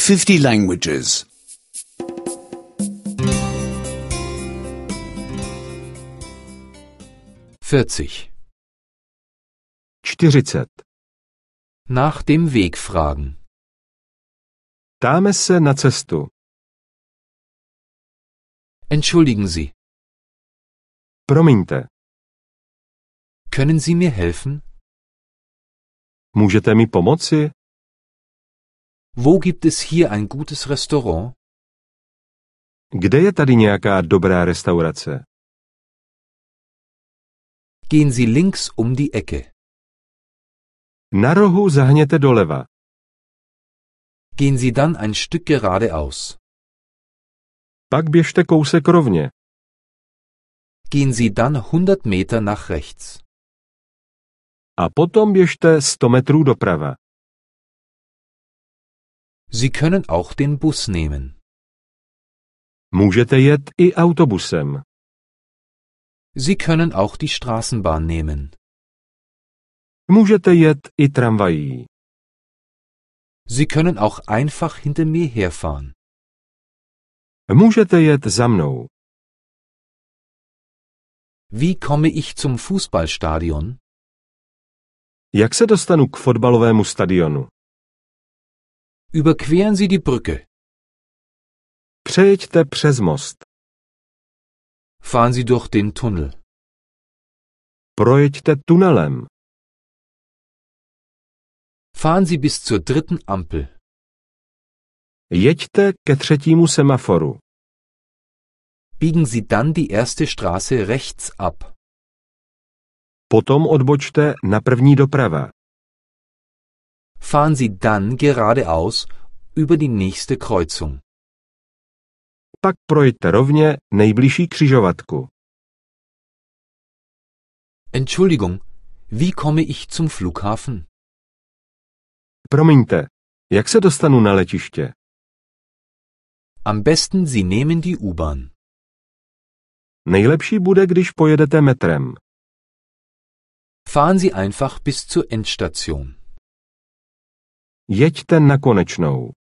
50 languages. 40. 40. Nach dem Weg fragen. Ptáme se na cestu. Entschuldigen Sie, Promiňte, können Sie mir helfen? můžete mi pomoci? Wo gibt es hier ein gutes Restaurant? Kde je tady nějaká dobrá restaurace? Gehen Sie links um die Ecke. Na rohu zahněte doleva. Gehen Sie dann ein Stück geradeaus. Pak běžte kousek rovně. Gehen Sie dann 100 Meter nach rechts. A potom běžte 100 metrů doprava. Sie können auch den Bus nehmen. Můžete jet i autobusem. Sie können auch die Straßenbahn nehmen. Můžete jet i tramvají. Sie können auch einfach hinter mir herfahren. Můžete jet za mnou. Wie komme ich zum Fußballstadion? Jak se dostanu k fotbalovému stadionu? Überqueren Sie die Brücke. Přejeďte přes most. Fahren Sie durch den Tunnel. Projeďte tunelem. Fahren Sie bis zur 3. Ampel. Jeďte ke 3. semaforu. Biegen Sie dann die erste Straße rechts ab. Potom odbočte na první doprava. Fahren Sie dann geradeaus über die nächste Kreuzung. Pak projeďte rovně nejbližší křižovatku. Entschuldigung, wie komme ich zum Flughafen? Promiňte, jak se dostanu na letiště? Am besten Sie nehmen die U-Bahn. Nejlepší bude, když pojedete metrem. Fahren Sie einfach bis zur Endstation. Jeďte na konečnou.